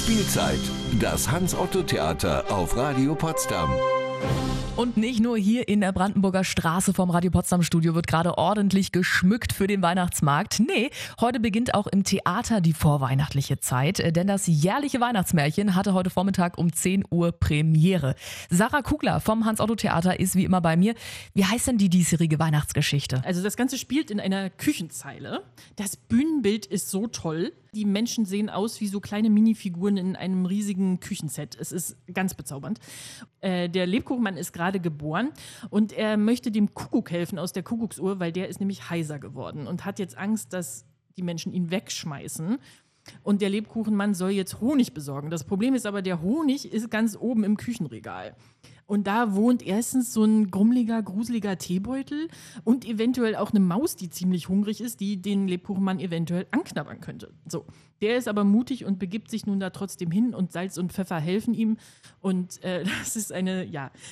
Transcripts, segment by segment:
Spielzeit, das Hans-Otto-Theater auf Radio Potsdam. Und nicht nur hier in der Brandenburger Straße vom Radio Potsdam Studio wird gerade ordentlich geschmückt für den Weihnachtsmarkt. Nee, heute beginnt auch im Theater die vorweihnachtliche Zeit, denn das jährliche Weihnachtsmärchen hatte heute Vormittag um 10 Uhr Premiere. Sarah Kugler vom Hans-Otto-Theater ist wie immer bei mir. Wie heißt denn die diesjährige Weihnachtsgeschichte? Also das Ganze spielt in einer Küchenzeile. Das Bühnenbild ist so toll. Die Menschen sehen aus wie so kleine Minifiguren in einem riesigen Küchenset. Es ist ganz bezaubernd. Der Lebkuchenmann ist gerade geboren und er möchte dem Kuckuck helfen aus der Kuckucksuhr, weil der ist nämlich heiser geworden und hat jetzt Angst, dass die Menschen ihn wegschmeißen. Und der Lebkuchenmann soll jetzt Honig besorgen. Das Problem ist aber, der Honig ist ganz oben im Küchenregal. Und da wohnt erstens so ein grummeliger, gruseliger Teebeutel und eventuell auch eine Maus, die ziemlich hungrig ist, die den Lebkuchenmann eventuell anknabbern könnte. So, der ist aber mutig und begibt sich nun da trotzdem hin und Salz und Pfeffer helfen ihm. Und das ist eine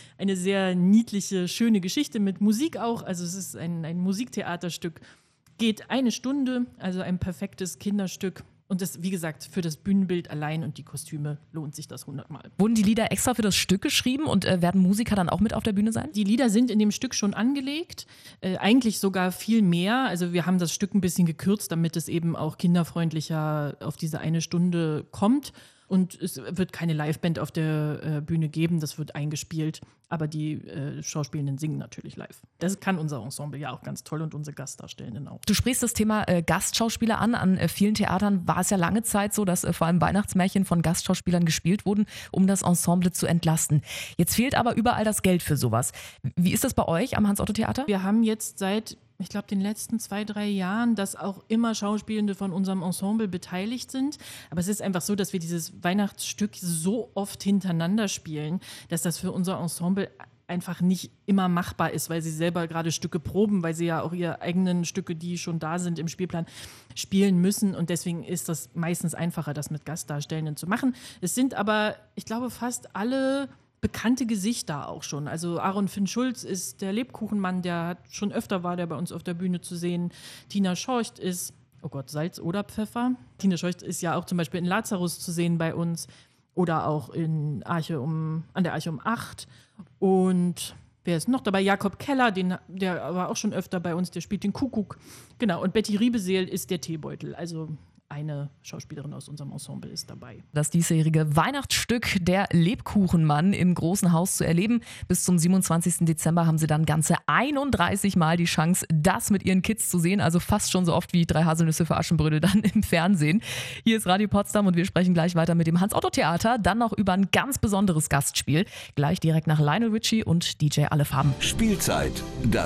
sehr niedliche, schöne Geschichte mit Musik auch. Also es ist ein Musiktheaterstück. Geht 1 Stunde, also ein perfektes Kinderstück. Und das, wie gesagt, für das Bühnenbild allein und die Kostüme lohnt sich das 100-mal. Wurden die Lieder extra für das Stück geschrieben und werden Musiker dann auch mit auf der Bühne sein? Die Lieder sind in dem Stück schon angelegt, eigentlich sogar viel mehr. Also wir haben das Stück ein bisschen gekürzt, damit es eben auch kinderfreundlicher auf diese 1 Stunde kommt. Und es wird keine Liveband auf der Bühne geben, das wird eingespielt. Aber die Schauspielenden singen natürlich live. Das kann unser Ensemble ja auch ganz toll und unsere Gastdarstellenden auch. Du sprichst das Thema Gastschauspieler an. An vielen Theatern war es ja lange Zeit so, dass vor allem Weihnachtsmärchen von Gastschauspielern gespielt wurden, um das Ensemble zu entlasten. Jetzt fehlt aber überall das Geld für sowas. Wie ist das bei euch am Hans-Otto-Theater? Wir haben jetzt seit, ich glaube, den letzten 2-3 Jahren, dass auch immer Schauspielende von unserem Ensemble beteiligt sind. Aber es ist einfach so, dass wir dieses Weihnachtsstück so oft hintereinander spielen, dass das für unser Ensemble einfach nicht immer machbar ist, weil sie selber gerade Stücke proben, weil sie ja auch ihre eigenen Stücke, die schon da sind im Spielplan, spielen müssen. Und deswegen ist das meistens einfacher, das mit Gastdarstellenden zu machen. Es sind aber, ich glaube, fast alle bekannte Gesichter auch schon. Also Aaron Finn Schulz ist der Lebkuchenmann, der schon öfter war, der bei uns auf der Bühne zu sehen. Tina Schorcht ist, oh Gott, Salz oder Pfeffer? Tina Schorcht ist ja auch zum Beispiel in Lazarus zu sehen bei uns oder auch an der Arche um 8. Und wer ist noch dabei? Jakob Keller, der war auch schon öfter bei uns, der spielt den Kuckuck. Genau, und Betty Riebeseel ist der Teebeutel, also eine Schauspielerin aus unserem Ensemble ist dabei. Das diesjährige Weihnachtsstück Der Lebkuchenmann im Großen Haus zu erleben. Bis zum 27. Dezember haben sie dann ganze 31 Mal die Chance, das mit ihren Kids zu sehen. Also fast schon so oft wie 3 Haselnüsse für Aschenbrödel dann im Fernsehen. Hier ist Radio Potsdam und wir sprechen gleich weiter mit dem Hans-Otto-Theater. Dann noch über ein ganz besonderes Gastspiel. Gleich direkt nach Lionel Richie und DJ Alle Farben. Spielzeit,